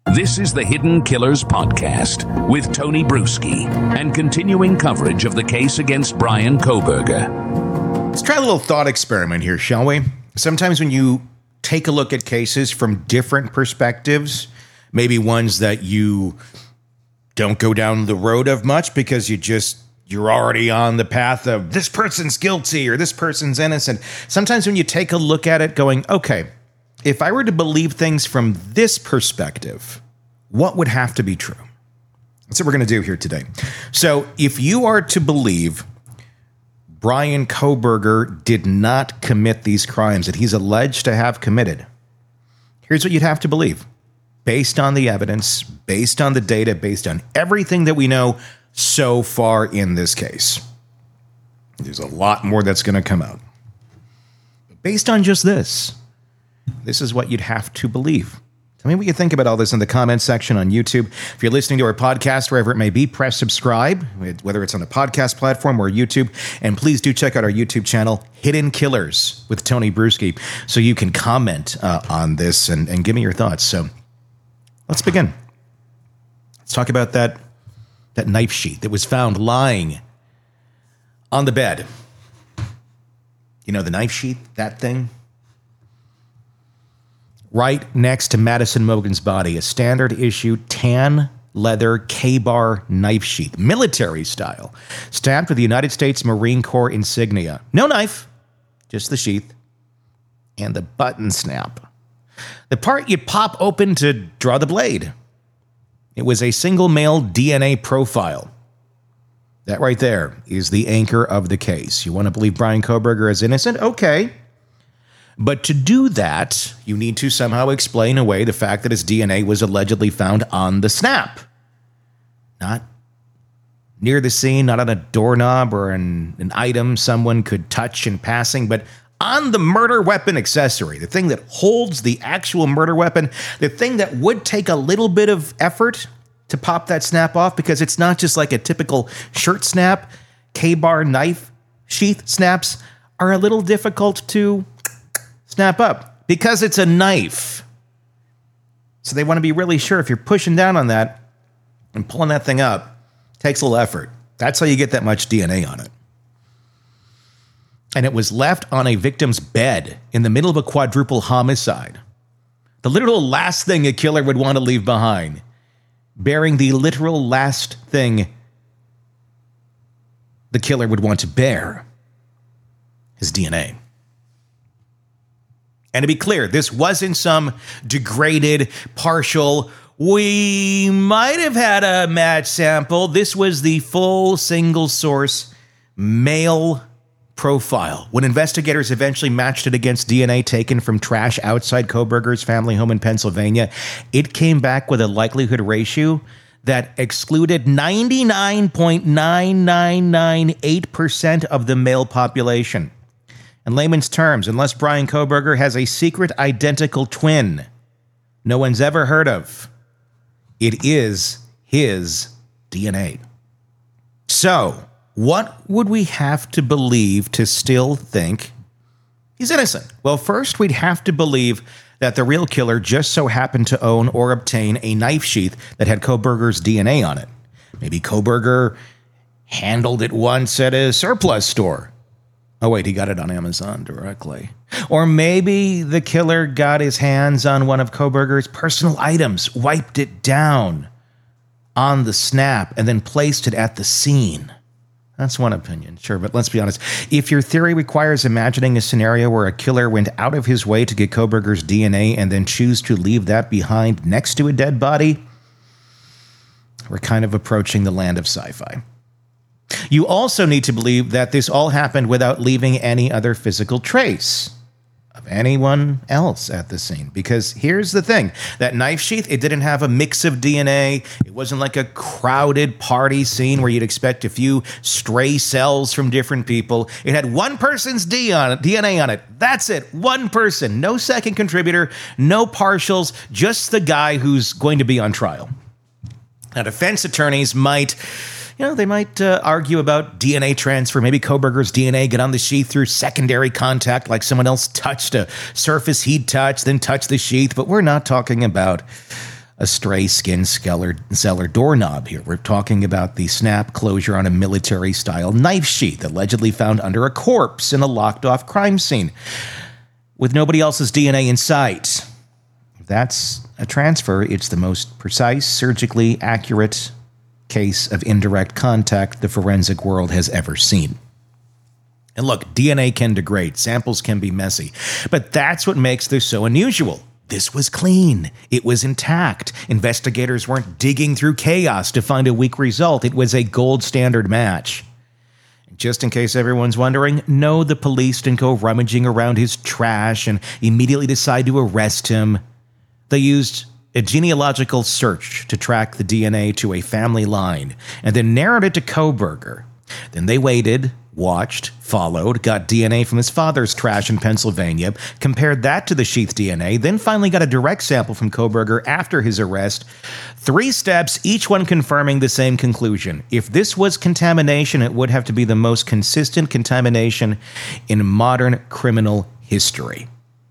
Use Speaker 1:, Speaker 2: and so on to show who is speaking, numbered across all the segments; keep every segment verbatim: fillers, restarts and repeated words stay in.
Speaker 1: This is the Hidden Killers Podcast with Tony Brueski and continuing coverage of the case against Bryan Kohberger.
Speaker 2: Let's try a little thought experiment here, shall we? Sometimes when you take a look at cases from different perspectives, maybe ones that you don't go down the road of much because you just, you're already on the path of this person's guilty or this person's innocent. Sometimes when you take a look at it going, okay, if I were to believe things from this perspective, what would have to be true? That's what we're going to do here today. So if you are to believe Bryan Kohberger did not commit these crimes that he's alleged to have committed, here's what you'd have to believe. Based on the evidence, based on the data, based on everything that we know so far in this case. There's a lot more that's going to come out. But based on just this, this is what you'd have to believe. Tell me what you think about all this in the comments section on YouTube. If you're listening to our podcast, wherever it may be, press subscribe, whether it's on a podcast platform or YouTube. And please do check out our YouTube channel, Hidden Killers with Tony Brueski, so you can comment uh, on this and, and give me your thoughts. So let's begin. Let's talk about that, that knife sheath that was found lying on the bed. You know, the knife sheath, that thing? Right next to Madison Mogen's body, a standard issue tan leather K-bar knife sheath, military style, stamped with the United States Marine Corps insignia. No knife, just the sheath and the button snap. The part you pop open to draw the blade. It was a single male D N A profile. That right there is the anchor of the case. You want to believe Bryan Kohberger is innocent? Okay. But to do that, you need to somehow explain away the fact that his D N A was allegedly found on the snap. Not near the scene, not on a doorknob or an, an item someone could touch in passing, but on the murder weapon accessory, the thing that holds the actual murder weapon, the thing that would take a little bit of effort to pop that snap off because it's not just like a typical shirt snap. K-bar knife sheath snaps are a little difficult to snap up because it's a knife. So they want to be really sure if you're pushing down on that and pulling that thing up, it takes a little effort. That's how you get that much D N A on it. And it was left on a victim's bed in the middle of a quadruple homicide. The literal last thing a killer would want to leave behind, bearing the literal last thing the killer would want to bear, his D N A. And to be clear, this wasn't some degraded, partial, we might have had a match sample. This was the full single source male profile. When investigators eventually matched it against D N A taken from trash outside Kohberger's family home in Pennsylvania, it came back with a likelihood ratio that excluded ninety-nine point nine nine nine eight percent of the male population. In layman's terms, unless Bryan Kohberger has a secret identical twin no one's ever heard of, it is his D N A. So, what would we have to believe to still think he's innocent? Well, first, we'd have to believe that the real killer just so happened to own or obtain a knife sheath that had Kohberger's D N A on it. Maybe Kohberger handled it once at a surplus store. Oh, wait, he got it on Amazon directly. Or maybe the killer got his hands on one of Kohberger's personal items, wiped it down on the snap, and then placed it at the scene. That's one opinion, sure, but let's be honest. If your theory requires imagining a scenario where a killer went out of his way to get Kohberger's D N A and then choose to leave that behind next to a dead body, we're kind of approaching the land of sci-fi. You also need to believe that this all happened without leaving any other physical trace of anyone else at the scene. Because here's the thing. That knife sheath, it didn't have a mix of D N A. It wasn't like a crowded party scene where you'd expect a few stray cells from different people. It had one person's D N A on it. That's it. One person. No second contributor. No partials. Just the guy who's going to be on trial. Now, defense attorneys might... You know, they might uh, argue about D N A transfer. Maybe Kohberger's D N A got on the sheath through secondary contact, like someone else touched a surface he'd touched, then touched the sheath. But we're not talking about a stray skin cellar, cellar doorknob here. We're talking about the snap closure on a military-style knife sheath allegedly found under a corpse in a locked-off crime scene with nobody else's D N A in sight. If that's a transfer, it's the most precise, surgically accurate case of indirect contact the forensic world has ever seen. And look, D N A can degrade, samples can be messy, but that's what makes this so unusual. This was clean. It was intact. Investigators weren't digging through chaos to find a weak result. It was a gold standard match. Just in case everyone's wondering, no, the police didn't go rummaging around his trash and immediately decide to arrest him. They used a genealogical search to track the D N A to a family line and then narrowed it to Kohberger. Then they waited, watched, followed, got D N A from his father's trash in Pennsylvania, compared that to the sheath D N A, then finally got a direct sample from Kohberger after his arrest. Three steps, each one confirming the same conclusion. If this was contamination, it would have to be the most consistent contamination in modern criminal history.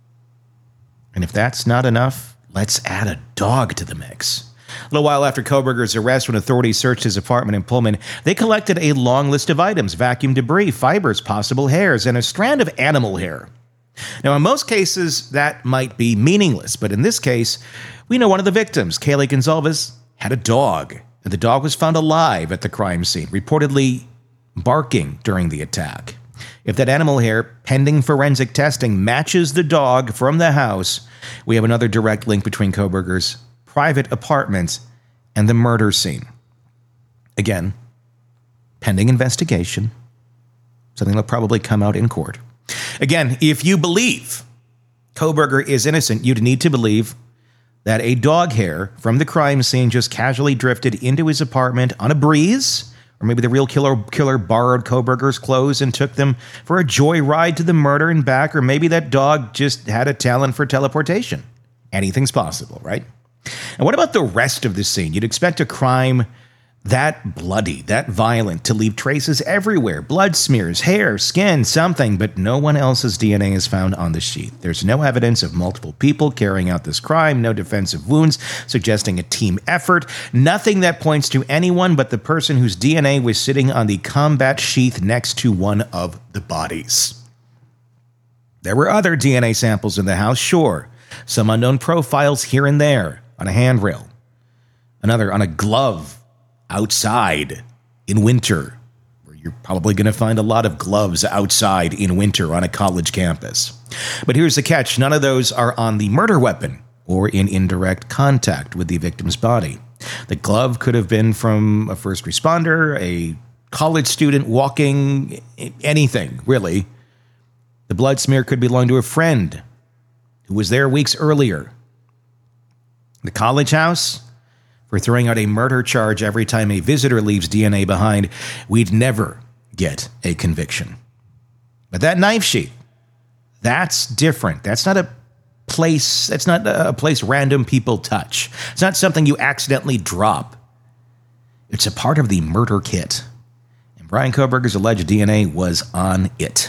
Speaker 2: And if that's not enough, let's add a dog to the mix. A little while after Kohberger's arrest, when authorities searched his apartment in Pullman, they collected a long list of items: vacuum debris, fibers, possible hairs, and a strand of animal hair. Now, in most cases, that might be meaningless, but in this case, we know one of the victims, Kaylee Gonzalez, had a dog, and the dog was found alive at the crime scene, reportedly barking during the attack. If that animal hair, pending forensic testing, matches the dog from the house, we have another direct link between Kohberger's private apartment and the murder scene. Again, pending investigation, something that'll probably come out in court. Again, if you believe Kohberger is innocent, you'd need to believe that a dog hair from the crime scene just casually drifted into his apartment on a breeze, or maybe the real killer killer borrowed Kohberger's clothes and took them for a joyride to the murder and back, or maybe that dog just had a talent for teleportation. Anything's possible, right? And what about the rest of the scene? You'd expect a crime that bloody, that violent, to leave traces everywhere. Blood smears, hair, skin, something, but no one else's D N A is found on the sheath. There's no evidence of multiple people carrying out this crime, no defensive wounds suggesting a team effort, nothing that points to anyone but the person whose D N A was sitting on the combat sheath next to one of the bodies. There were other D N A samples in the house, sure. Some unknown profiles here and there on a handrail. Another on a glove outside in winter, where you're probably going to find a lot of gloves outside in winter on a college campus. But here's the catch. None of those are on the murder weapon or in indirect contact with the victim's body. The glove could have been from a first responder, a college student walking, anything, really. The blood smear could belong to a friend who was there weeks earlier. The college house, for throwing out a murder charge every time a visitor leaves D N A behind, we'd never get a conviction. But that knife sheath, that's different. That's not a place, that's not a place random people touch. It's not something you accidentally drop. It's a part of the murder kit. And Bryan Kohberger's alleged D N A was on it.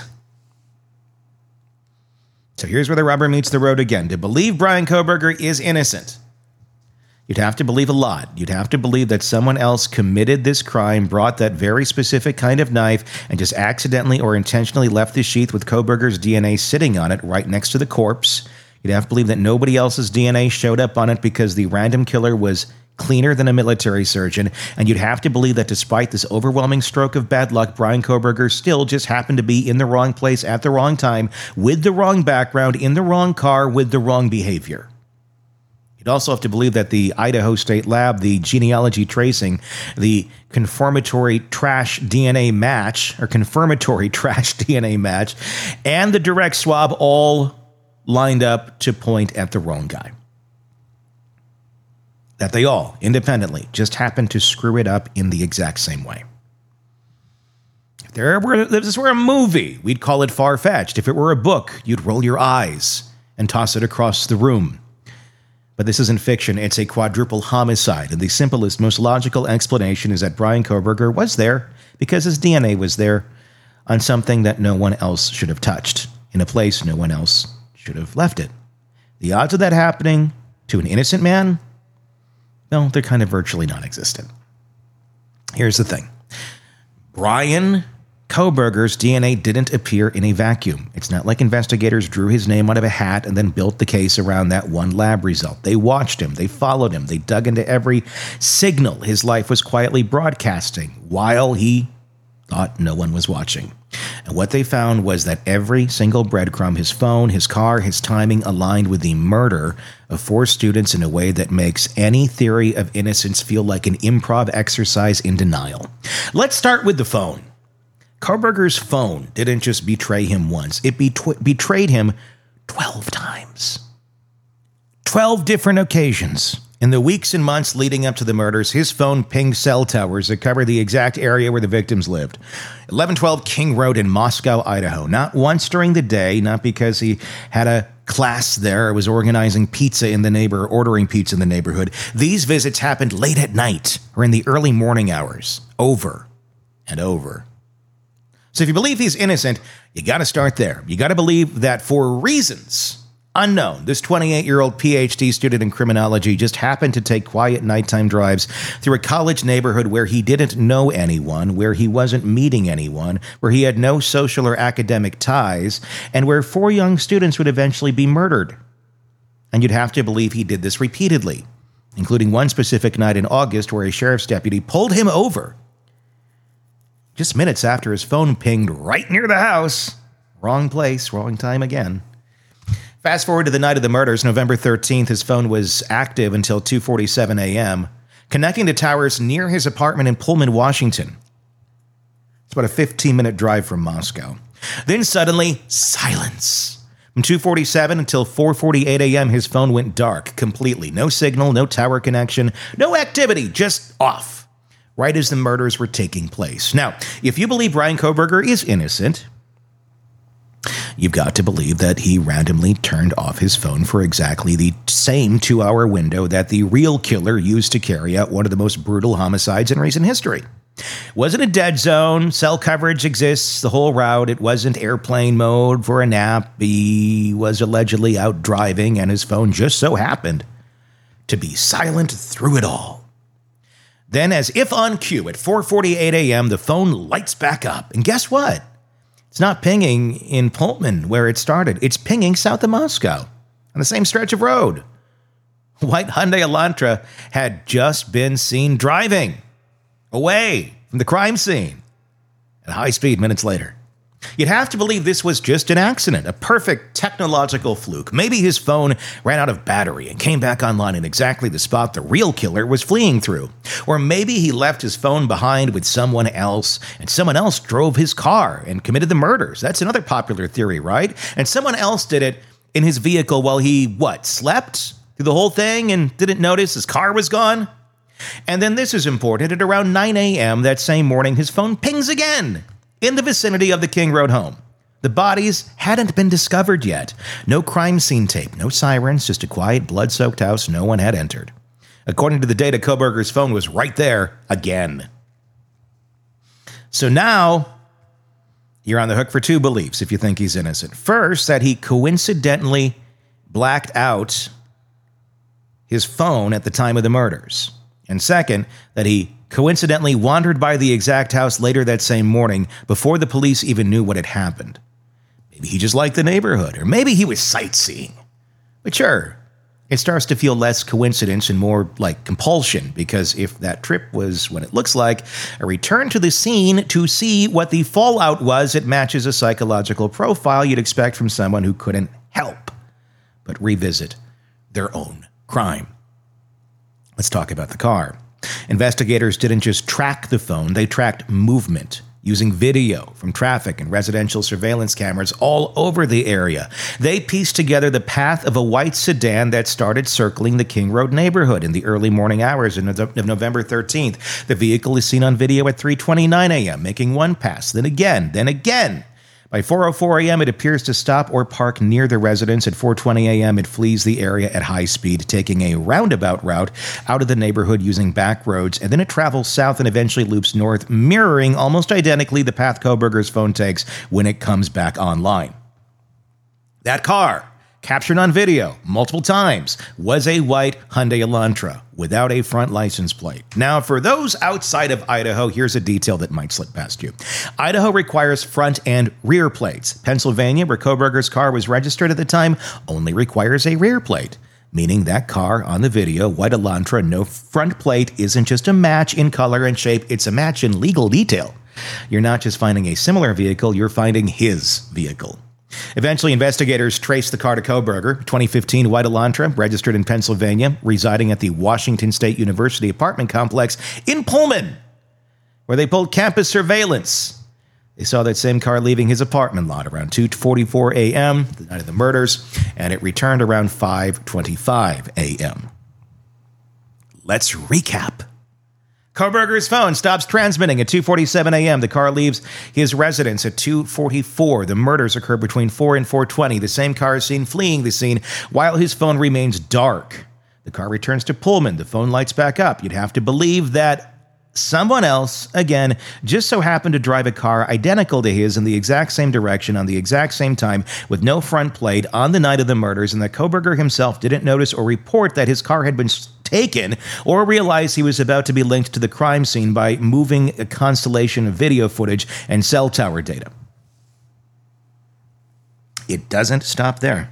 Speaker 2: So here's where the rubber meets the road again. To believe Bryan Kohberger is innocent, you'd have to believe a lot. You'd have to believe that someone else committed this crime, brought that very specific kind of knife, and just accidentally or intentionally left the sheath with Kohberger's D N A sitting on it right next to the corpse. You'd have to believe that nobody else's D N A showed up on it because the random killer was cleaner than a military surgeon. And you'd have to believe that despite this overwhelming stroke of bad luck, Bryan Kohberger still just happened to be in the wrong place at the wrong time, with the wrong background, in the wrong car, with the wrong behavior. You'd also have to believe that the Idaho State Lab, the genealogy tracing, the confirmatory trash D N A match, or confirmatory trash D N A match, and the direct swab all lined up to point at the wrong guy. That they all, independently, just happened to screw it up in the exact same way. If there were, if this were a movie, we'd call it far-fetched. If it were a book, you'd roll your eyes and toss it across the room. But this isn't fiction, it's a quadruple homicide, and the simplest, most logical explanation is that Bryan Kohberger was there because his D N A was there on something that no one else should have touched, in a place no one else should have left it. The odds of that happening to an innocent man, Well, they're kind of virtually non-existent. Here's the thing. Bryan Kohberger's D N A didn't appear in a vacuum. It's not like investigators drew his name out of a hat and then built the case around that one lab result. They watched him. They followed him. They dug into every signal his life was quietly broadcasting while he thought no one was watching. And what they found was that every single breadcrumb, his phone, his car, his timing, aligned with the murder of four students in a way that makes any theory of innocence feel like an improv exercise in denial. Let's start with the phone. Kohberger's phone didn't just betray him once. It betw- betrayed him twelve times. twelve different occasions. In the weeks and months leading up to the murders, his phone pinged cell towers that covered the exact area where the victims lived. eleven twelve King Road in Moscow, Idaho. Not once during the day, not because he had a class there or was organizing pizza in the neighbor, ordering pizza in the neighborhood. These visits happened late at night or in the early morning hours, over and over. So if you believe he's innocent, you got to start there. You got to believe that for reasons unknown, this twenty-eight-year-old P H D student in criminology just happened to take quiet nighttime drives through a college neighborhood where he didn't know anyone, where he wasn't meeting anyone, where he had no social or academic ties, and where four young students would eventually be murdered. And you'd have to believe he did this repeatedly, including one specific night in August where a sheriff's deputy pulled him over just minutes after his phone pinged right near the house. Wrong place, wrong time again. Fast forward to the night of the murders, November thirteenth, his phone was active until two forty-seven a.m., connecting to towers near his apartment in Pullman, Washington. It's about a fifteen-minute drive from Moscow. Then suddenly, silence. From two forty-seven until four forty-eight a.m., his phone went dark completely. No signal, no tower connection, no activity, just off. Right as the murders were taking place. Now, if you believe Bryan Kohberger is innocent, you've got to believe that he randomly turned off his phone for exactly the same two-hour window that the real killer used to carry out one of the most brutal homicides in recent history. Wasn't a dead zone. Cell coverage exists the whole route. It wasn't airplane mode for a nap. He was allegedly out driving, and his phone just so happened to be silent through it all. Then, as if on cue, at four forty-eight a.m., the phone lights back up. And guess what? It's not pinging in Pullman, where it started. It's pinging south of Moscow, on the same stretch of road. White Hyundai Elantra had just been seen driving away from the crime scene at high speed minutes later. You'd have to believe this was just an accident, a perfect technological fluke. Maybe his phone ran out of battery and came back online in exactly the spot the real killer was fleeing through. Or maybe he left his phone behind with someone else, and someone else drove his car and committed the murders. That's another popular theory, right? And someone else did it in his vehicle while he, what, slept through the whole thing and didn't notice his car was gone? And then this is important. At around nine a.m. that same morning, his phone pings again in the vicinity of the King Road home. The bodies hadn't been discovered yet. No crime scene tape, no sirens, just a quiet, blood-soaked house no one had entered. According to the data, Kohberger's phone was right there again. So now, you're on the hook for two beliefs if you think he's innocent. First, that he coincidentally blacked out his phone at the time of the murders. And second, that he coincidentally wandered by the exact house later that same morning before the police even knew what had happened. Maybe he just liked the neighborhood, or maybe he was sightseeing. But sure, it starts to feel less coincidence and more like compulsion, because if that trip was what it looks like, a return to the scene to see what the fallout was, it matches a psychological profile you'd expect from someone who couldn't help but revisit their own crime. Let's talk about the car. Investigators didn't just track the phone, they tracked movement using video from traffic and residential surveillance cameras all over the area. They pieced together the path of a white sedan that started circling the King Road neighborhood in the early morning hours of November thirteenth. The vehicle is seen on video at three twenty-nine a.m., making one pass, then again, then again. By four oh four a.m., it appears to stop or park near the residence. At four twenty a.m., it flees the area at high speed, taking a roundabout route out of the neighborhood using back roads, and then it travels south and eventually loops north, mirroring almost identically the path Kohberger's phone takes when it comes back online. That car captured on video multiple times, was a white Hyundai Elantra without a front license plate. Now, for those outside of Idaho, here's a detail that might slip past you. Idaho requires front and rear plates. Pennsylvania, where Kohberger's car was registered at the time, only requires a rear plate, meaning that car on the video, white Elantra, no front plate, isn't just a match in color and shape, it's a match in legal detail. You're not just finding a similar vehicle, you're finding his vehicle. Eventually, investigators traced the car to Kohberger, twenty fifteen white Elantra, registered in Pennsylvania, residing at the Washington State University apartment complex in Pullman, where they pulled campus surveillance. They saw that same car leaving his apartment lot around two forty-four a.m., the night of the murders, and it returned around five twenty-five a.m. Let's recap. Kohberger's phone stops transmitting at two forty-seven a.m. The car leaves his residence at two forty-four. The murders occur between four and four twenty. The same car is seen fleeing the scene while his phone remains dark. The car returns to Pullman. The phone lights back up. You'd have to believe that someone else, again, just so happened to drive a car identical to his in the exact same direction on the exact same time with no front plate on the night of the murders, and that Kohberger himself didn't notice or report that his car had been taken or realize he was about to be linked to the crime scene by moving a constellation of video footage and cell tower data. It doesn't stop there.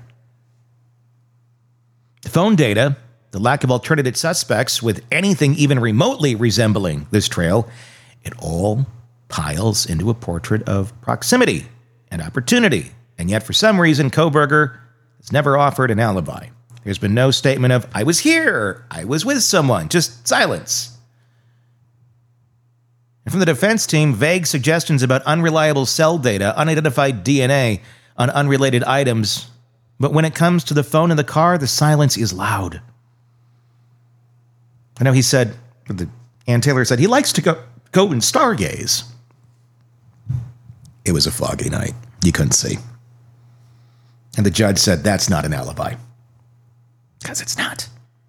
Speaker 2: The phone data, the lack of alternative suspects with anything even remotely resembling this trail, it all piles into a portrait of proximity and opportunity. And yet, for some reason, Kohberger has never offered an alibi. There's been no statement of, I was here, I was with someone, just silence. And from the defense team, vague suggestions about unreliable cell data, unidentified D N A on unrelated items. But when it comes to the phone in the car, the silence is loud. I know he said, the, Ann Taylor said, he likes to go, go and stargaze. It was a foggy night. You couldn't see. And the judge said, that's not an alibi. Because it's not.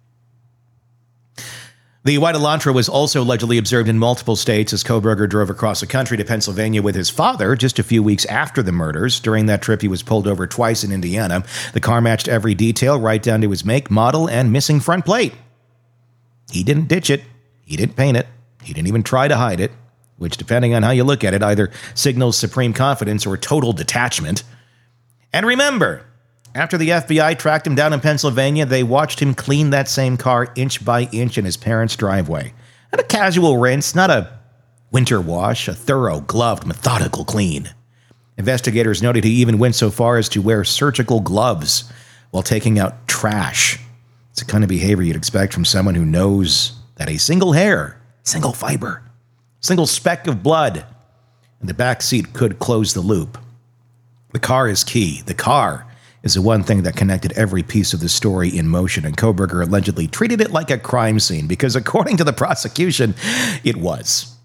Speaker 2: The white Elantra was also allegedly observed in multiple states as Kohberger drove across the country to Pennsylvania with his father just a few weeks after the murders. During that trip, he was pulled over twice in Indiana. The car matched every detail, right down to his make, model, and missing front plate. He didn't ditch it. He didn't paint it. He didn't even try to hide it, which, depending on how you look at it, either signals supreme confidence or total detachment. And remember, after the F B I tracked him down in Pennsylvania, they watched him clean that same car inch by inch in his parents' driveway. Not a casual rinse, not a winter wash, a thorough, gloved, methodical clean. Investigators noted he even went so far as to wear surgical gloves while taking out trash. It's the kind of behavior you'd expect from someone who knows that a single hair, single fiber, single speck of blood in the back seat could close the loop. The car is key. The car is the one thing that connected every piece of the story in motion, and Kohberger allegedly treated it like a crime scene because, according to the prosecution, it was.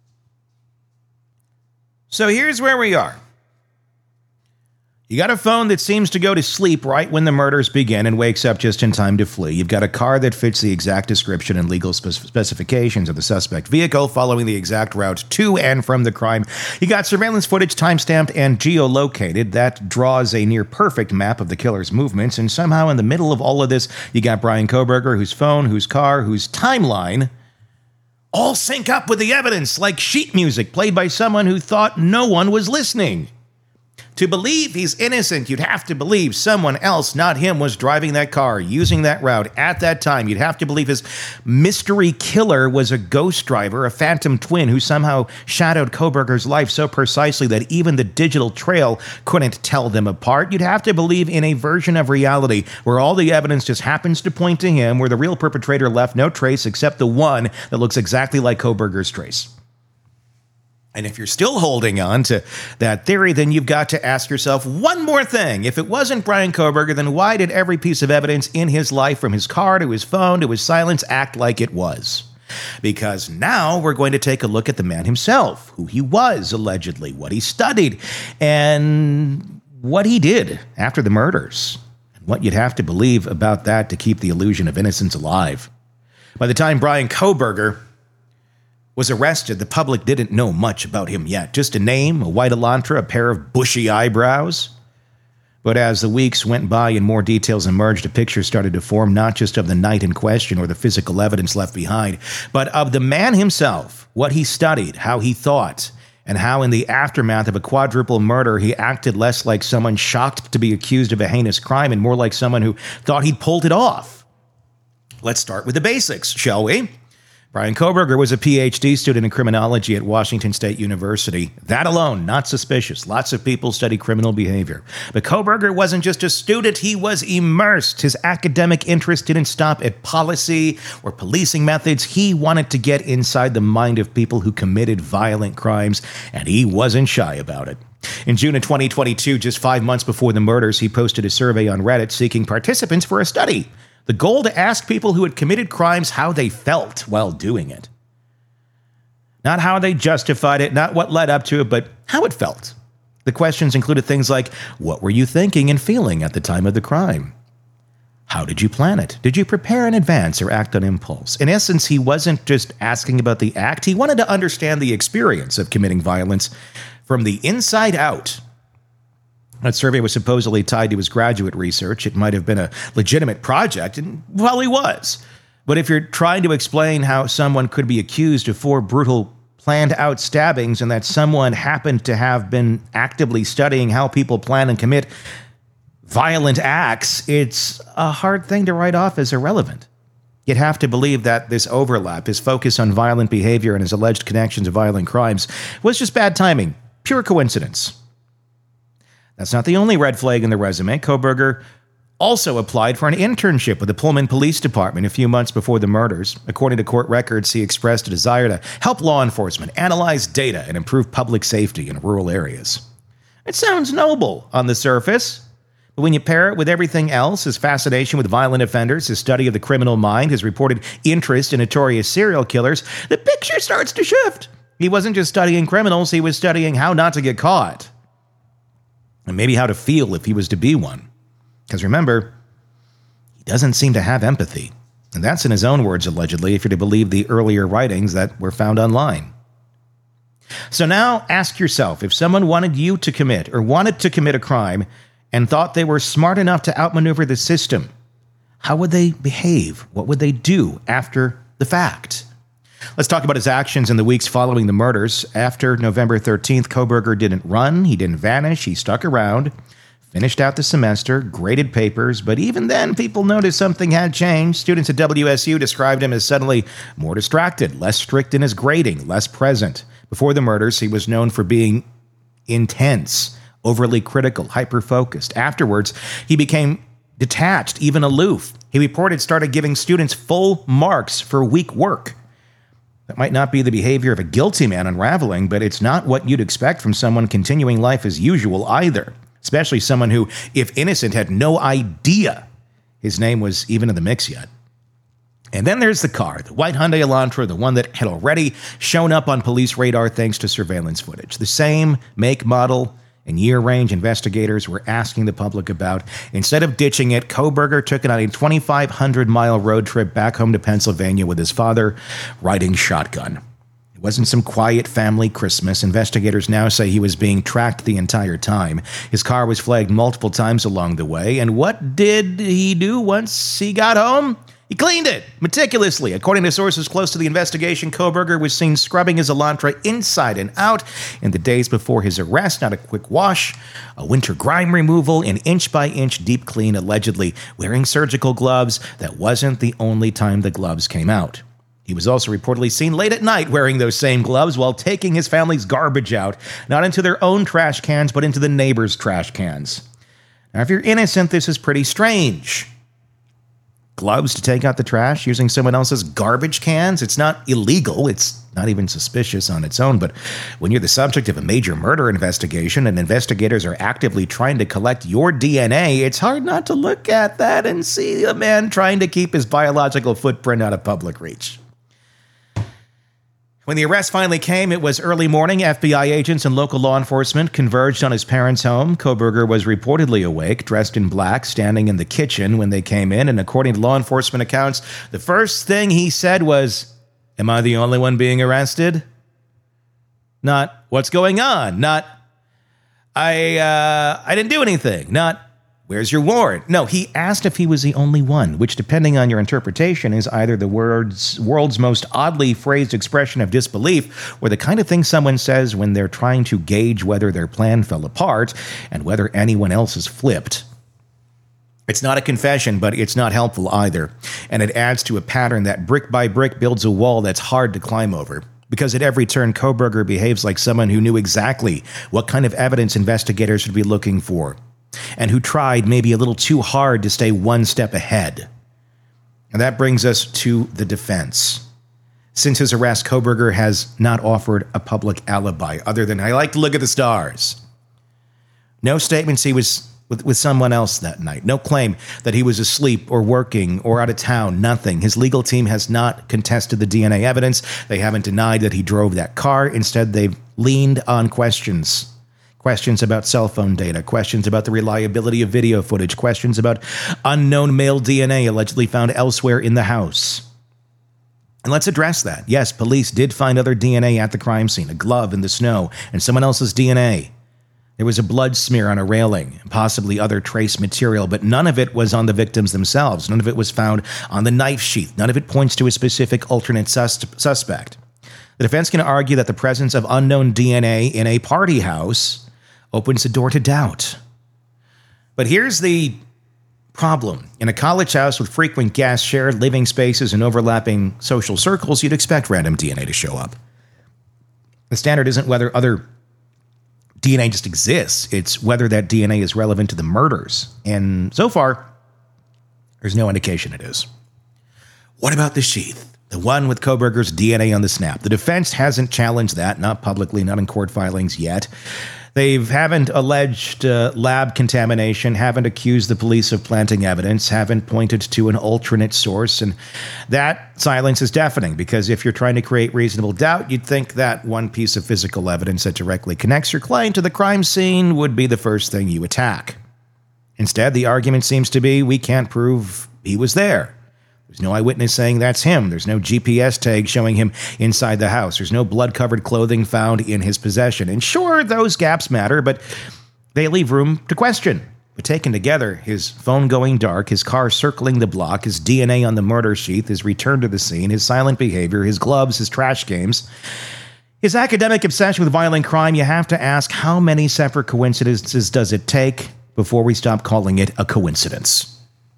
Speaker 2: So here's where we are. You got a phone that seems to go to sleep right when the murders begin and wakes up just in time to flee. You've got a car that fits the exact description and legal spe- specifications of the suspect vehicle, following the exact route to and from the crime. You got surveillance footage timestamped and geolocated that draws a near-perfect map of the killer's movements, and somehow in the middle of all of this, you got Bryan Kohberger, whose phone, whose car, whose timeline all sync up with the evidence like sheet music played by someone who thought no one was listening. To believe he's innocent, you'd have to believe someone else, not him, was driving that car, using that route at that time. You'd have to believe his mystery killer was a ghost driver, a phantom twin who somehow shadowed Kohberger's life so precisely that even the digital trail couldn't tell them apart. You'd have to believe in a version of reality where all the evidence just happens to point to him, where the real perpetrator left no trace except the one that looks exactly like Kohberger's trace. And if you're still holding on to that theory, then you've got to ask yourself one more thing. If it wasn't Bryan Kohberger, then why did every piece of evidence in his life, from his car to his phone to his silence, act like it was? Because now we're going to take a look at the man himself, who he was, allegedly, what he studied, and what he did after the murders, and what you'd have to believe about that to keep the illusion of innocence alive. By the time Bryan Kohberger was arrested, the public didn't know much about him yet. Just a name, a white Elantra, a pair of bushy eyebrows. But as the weeks went by and more details emerged, a picture started to form not just of the night in question or the physical evidence left behind, but of the man himself, what he studied, how he thought, and how in the aftermath of a quadruple murder, he acted less like someone shocked to be accused of a heinous crime and more like someone who thought he'd pulled it off. Let's start with the basics, shall we? Bryan Kohberger was a P H D student in criminology at Washington State University. That alone, not suspicious. Lots of people study criminal behavior. But Kohberger wasn't just a student, he was immersed. His academic interest didn't stop at policy or policing methods. He wanted to get inside the mind of people who committed violent crimes, and he wasn't shy about it. In June of twenty twenty-two, just five months before the murders, he posted a survey on Reddit seeking participants for a study. The goal to ask people who had committed crimes how they felt while doing it. Not how they justified it, not what led up to it, but how it felt. The questions included things like, what were you thinking and feeling at the time of the crime? How did you plan it? Did you prepare in advance or act on impulse? In essence, he wasn't just asking about the act, he wanted to understand the experience of committing violence from the inside out. That survey was supposedly tied to his graduate research. It might have been a legitimate project, and well, he was. But if you're trying to explain how someone could be accused of four brutal, planned-out stabbings and that someone happened to have been actively studying how people plan and commit violent acts, it's a hard thing to write off as irrelevant. You'd have to believe that this overlap, his focus on violent behavior and his alleged connection to violent crimes, was just bad timing, pure coincidence. That's not the only red flag in the resume. Kohberger also applied for an internship with the Pullman Police Department a few months before the murders. According to court records, he expressed a desire to help law enforcement analyze data and improve public safety in rural areas. It sounds noble on the surface, but when you pair it with everything else, his fascination with violent offenders, his study of the criminal mind, his reported interest in notorious serial killers, the picture starts to shift. He wasn't just studying criminals, he was studying how not to get caught. And maybe how to feel if he was to be one. Because remember, he doesn't seem to have empathy. And that's in his own words, allegedly, if you're to believe the earlier writings that were found online. So now ask yourself, if someone wanted you to commit or wanted to commit a crime and thought they were smart enough to outmaneuver the system, how would they behave? What would they do after the fact? Let's talk about his actions in the weeks following the murders. After November thirteenth, Kohberger didn't run, he didn't vanish, he stuck around, finished out the semester, graded papers, but even then, people noticed something had changed. Students at W S U described him as suddenly more distracted, less strict in his grading, less present. Before the murders, he was known for being intense, overly critical, hyper-focused. Afterwards, he became detached, even aloof. He reported started giving students full marks for weak work. That might not be the behavior of a guilty man unraveling, but it's not what you'd expect from someone continuing life as usual either, especially someone who, if innocent, had no idea his name was even in the mix yet. And then there's the car, the white Hyundai Elantra, the one that had already shown up on police radar thanks to surveillance footage. The same make, model, and year range investigators were asking the public about. Instead of ditching it, Kohberger took it on a twenty-five hundred mile road trip back home to Pennsylvania with his father, riding shotgun. It wasn't some quiet family Christmas. Investigators now say he was being tracked the entire time. His car was flagged multiple times along the way. And what did he do once he got home? He cleaned it meticulously. According to sources close to the investigation, Kohberger was seen scrubbing his Elantra inside and out in the days before his arrest. Not a quick wash, a winter grime removal, an inch-by-inch deep clean, allegedly wearing surgical gloves. That wasn't the only time the gloves came out. He was also reportedly seen late at night wearing those same gloves while taking his family's garbage out, not into their own trash cans, but into the neighbors' trash cans. Now, if you're innocent, this is pretty strange. Gloves to take out the trash using someone else's garbage cans. It's not illegal. It's not even suspicious on its own. But when you're the subject of a major murder investigation and investigators are actively trying to collect your D N A, it's hard not to look at that and see a man trying to keep his biological footprint out of public reach. When the arrest finally came, it was early morning. F B I agents and local law enforcement converged on his parents' home. Kohberger was reportedly awake, dressed in black, standing in the kitchen when they came in. And according to law enforcement accounts, the first thing he said was, "Am I the only one being arrested?" Not, "What's going on?" Not, I, uh, I didn't do anything." Not, Where's your warrant? No, he asked if he was the only one, which, depending on your interpretation, is either the world's, world's most oddly phrased expression of disbelief or the kind of thing someone says when they're trying to gauge whether their plan fell apart and whether anyone else is flipped. It's not a confession, but it's not helpful either, and it adds to a pattern that brick by brick builds a wall that's hard to climb over. Because at every turn, Kohberger behaves like someone who knew exactly what kind of evidence investigators would be looking for, and who tried maybe a little too hard to stay one step ahead. And that brings us to the defense. Since his arrest, Kohberger has not offered a public alibi, other than, I like to look at the stars. No statements he was with, with someone else that night. No claim that he was asleep or working or out of town. Nothing. His legal team has not contested the D N A evidence. They haven't denied that he drove that car. Instead, they've leaned on questions. Questions about cell phone data, questions about the reliability of video footage, questions about unknown male D N A allegedly found elsewhere in the house. And let's address that. Yes, police did find other D N A at the crime scene, a glove in the snow, and someone else's D N A. There was a blood smear on a railing, possibly other trace material, but none of it was on the victims themselves. None of it was found on the knife sheath. None of it points to a specific alternate sus- suspect. The defense can argue that the presence of unknown D N A in a party house opens the door to doubt. But here's the problem. In a college house with frequent guests, shared living spaces, and overlapping social circles, you'd expect random D N A to show up. The standard isn't whether other D N A just exists. It's whether that D N A is relevant to the murders. And so far, there's no indication it is. What about the sheath? The one with Kohberger's D N A on the snap. The defense hasn't challenged that, not publicly, not in court filings yet. They haven't alleged uh, lab contamination, haven't accused the police of planting evidence, haven't pointed to an alternate source, and that silence is deafening, because if you're trying to create reasonable doubt, you'd think that one piece of physical evidence that directly connects your client to the crime scene would be the first thing you attack. Instead, the argument seems to be, we can't prove he was there. There's no eyewitness saying that's him. There's no G P S tag showing him inside the house. There's no blood-covered clothing found in his possession. And sure, those gaps matter, but they leave room to question. But taken together, his phone going dark, his car circling the block, his D N A on the murder sheath, his return to the scene, his silent behavior, his gloves, his trash games, his academic obsession with violent crime, you have to ask, how many separate coincidences does it take before we stop calling it a coincidence?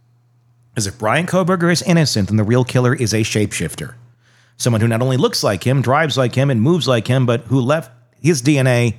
Speaker 2: As if Bryan Kohberger is innocent, then the real killer is a shapeshifter. Someone who not only looks like him, drives like him, and moves like him, but who left his D N A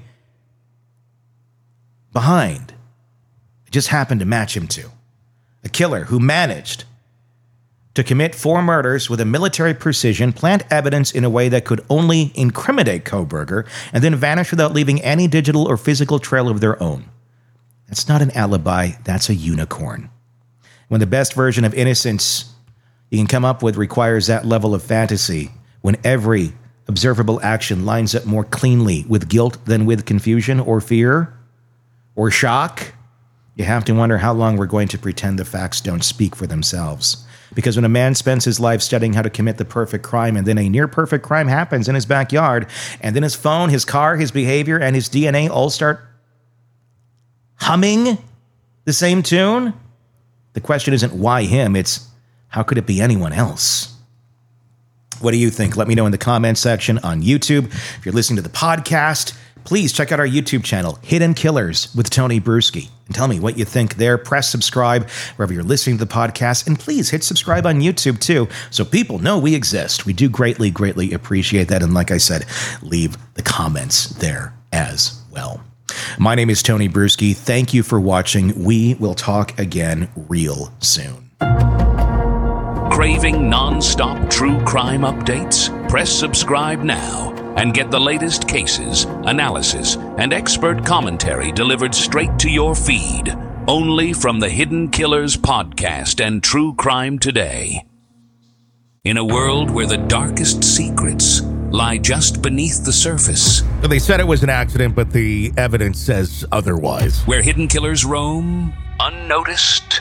Speaker 2: behind. It just happened to match him to. A killer who managed to commit four murders with a military precision, plant evidence in a way that could only incriminate Kohberger, and then vanish without leaving any digital or physical trail of their own. That's not an alibi, that's a unicorn. When the best version of innocence you can come up with requires that level of fantasy, when every observable action lines up more cleanly with guilt than with confusion or fear or shock, you have to wonder how long we're going to pretend the facts don't speak for themselves. Because when a man spends his life studying how to commit the perfect crime, and then a near-perfect crime happens in his backyard, and then his phone, his car, his behavior, and his D N A all start humming the same tune, the question isn't why him, it's how could it be anyone else? What do you think? Let me know in the comments section on YouTube. If you're listening to the podcast, please check out our YouTube channel, Hidden Killers with Tony Bruschi, and tell me what you think there. Press subscribe wherever you're listening to the podcast, and please hit subscribe on YouTube too, so people know we exist. We do greatly, greatly appreciate that, and like I said, leave the comments there as well. My name is Tony Bruschi. Thank you for watching. We will talk again real soon.
Speaker 1: Craving non-stop true crime updates? Press subscribe now and get the latest cases, analysis, and expert commentary delivered straight to your feed. Only from the Hidden Killers podcast and True Crime Today. In a world where the darkest secrets lie just beneath the surface.
Speaker 3: They said it was an accident, but the evidence says otherwise.
Speaker 1: Where hidden killers roam unnoticed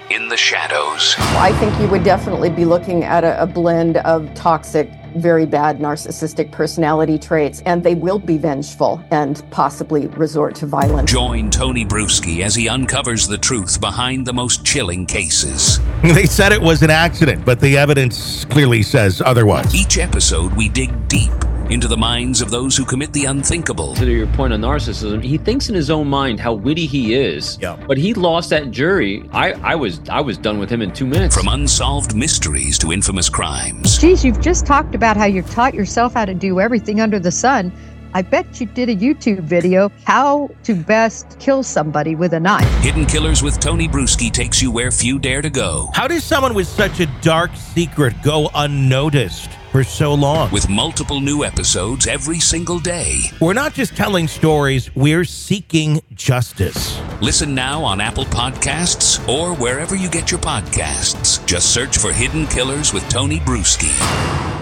Speaker 1: in the shadows.
Speaker 4: I think you would definitely be looking at a, a blend of toxic, very bad narcissistic personality traits, and they will be vengeful and possibly resort to violence.
Speaker 1: Join Tony Bruschi as he uncovers the truth behind the most chilling cases.
Speaker 3: They said it was an accident, but the evidence clearly says otherwise.
Speaker 1: Each episode, we dig deep into the minds of those who commit the unthinkable.
Speaker 5: To your point on narcissism, he thinks in his own mind how witty he is.
Speaker 3: Yeah.
Speaker 5: But he lost that jury. I, I was I was done with him in two minutes.
Speaker 1: From unsolved mysteries to infamous crimes.
Speaker 6: Geez, you've just talked about how you taught yourself how to do everything under the sun. I bet you did a YouTube video, how to best kill somebody with a knife.
Speaker 1: Hidden Killers with Tony Bruschi takes you where few dare to go.
Speaker 3: How does someone with such a dark secret go unnoticed for so long?
Speaker 1: With multiple new episodes every single day.
Speaker 3: We're not just telling stories, we're seeking justice.
Speaker 1: Listen now on Apple Podcasts or wherever you get your podcasts. Just search for Hidden Killers with Tony Bruschi.